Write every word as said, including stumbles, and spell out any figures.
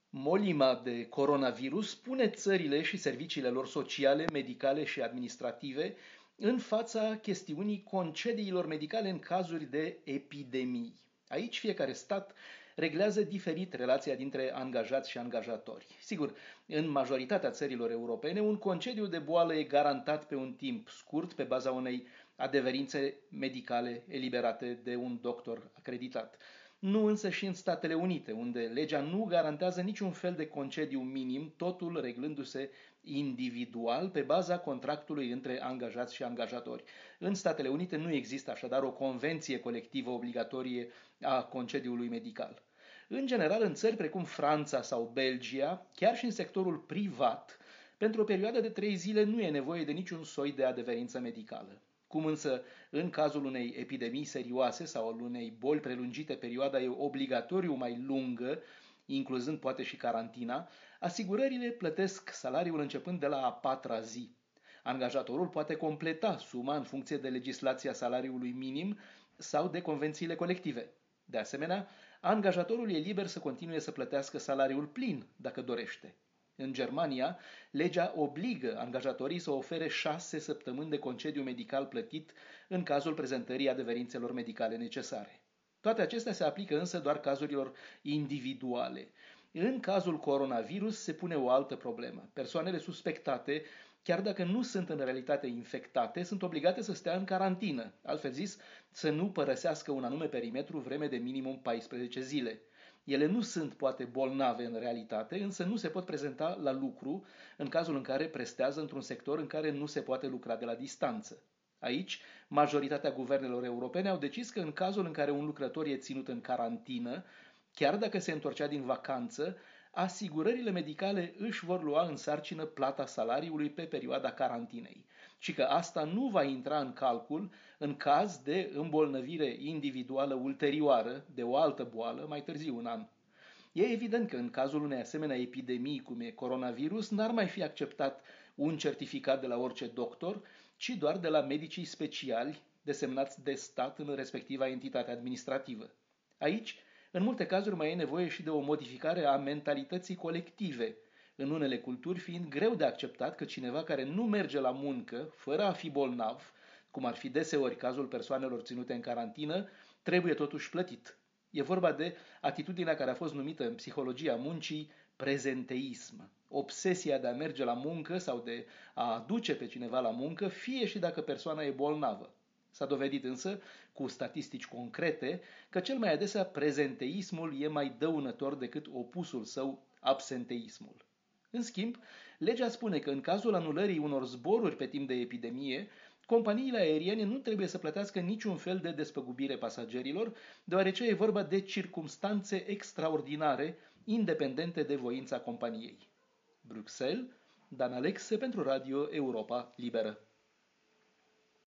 Molima de coronavirus pune țările și serviciile lor sociale, medicale și administrative în fața chestiunii concediilor medicale în cazuri de epidemii. Aici fiecare stat reglează diferit relația dintre angajați și angajatori. Sigur, în majoritatea țărilor europene, un concediu de boală e garantat pe un timp scurt pe baza unei adeverințe medicale eliberate de un doctor acreditat. Nu însă și în Statele Unite, unde legea nu garantează niciun fel de concediu minim, totul reglându-se individual pe baza contractului între angajați și angajatori. În Statele Unite nu există așadar o convenție colectivă obligatorie a concediului medical. În general, în țări precum Franța sau Belgia, chiar și în sectorul privat, pentru o perioadă de trei zile nu e nevoie de niciun soi de adeverință medicală. Cum însă în cazul unei epidemii serioase sau al unei boli prelungite, perioada e obligatoriu mai lungă, incluzând poate și carantina, asigurările plătesc salariul începând de la a patra zi. Angajatorul poate completa suma în funcție de legislația salariului minim sau de convențiile colective. De asemenea, angajatorul e liber să continue să plătească salariul plin dacă dorește. În Germania, legea obligă angajatorii să ofere șase săptămâni de concediu medical plătit în cazul prezentării adeverințelor medicale necesare. Toate acestea se aplică însă doar cazurilor individuale. În cazul coronavirus se pune o altă problemă. Persoanele suspectate, chiar dacă nu sunt în realitate infectate, sunt obligate să stea în carantină, altfel zis, să nu părăsească un anume perimetru vreme de minimum paisprezece zile. Ele nu sunt poate bolnave în realitate, însă nu se pot prezenta la lucru în cazul în care prestează într-un sector în care nu se poate lucra de la distanță. Aici, majoritatea guvernelor europene au decis că în cazul în care un lucrător e ținut în carantină, chiar dacă se întorcea din vacanță, asigurările medicale își vor lua în sarcină plata salariului pe perioada carantinei și că asta nu va intra în calcul în caz de îmbolnăvire individuală ulterioară de o altă boală mai târziu în an. E evident că în cazul unei asemenea epidemii cum e coronavirus n-ar mai fi acceptat un certificat de la orice doctor, ci doar de la medicii speciali desemnați de stat în respectiva entitate administrativă. Aici, în multe cazuri mai e nevoie și de o modificare a mentalității colective, în unele culturi fiind greu de acceptat că cineva care nu merge la muncă, fără a fi bolnav, cum ar fi deseori cazul persoanelor ținute în carantină, trebuie totuși plătit. E vorba de atitudinea care a fost numită în psihologia muncii prezenteism, obsesia de a merge la muncă sau de a aduce pe cineva la muncă, fie și dacă persoana e bolnavă. S-a dovedit însă, cu statistici concrete, că cel mai adesea prezenteismul e mai dăunător decât opusul său, absenteismul. În schimb, legea spune că în cazul anulării unor zboruri pe timp de epidemie, companiile aeriene nu trebuie să plătească niciun fel de despăgubire pasagerilor, deoarece e vorba de circumstanțe extraordinare, independente de voința companiei. Bruxelles, Dan Alexe pentru Radio Europa Liberă.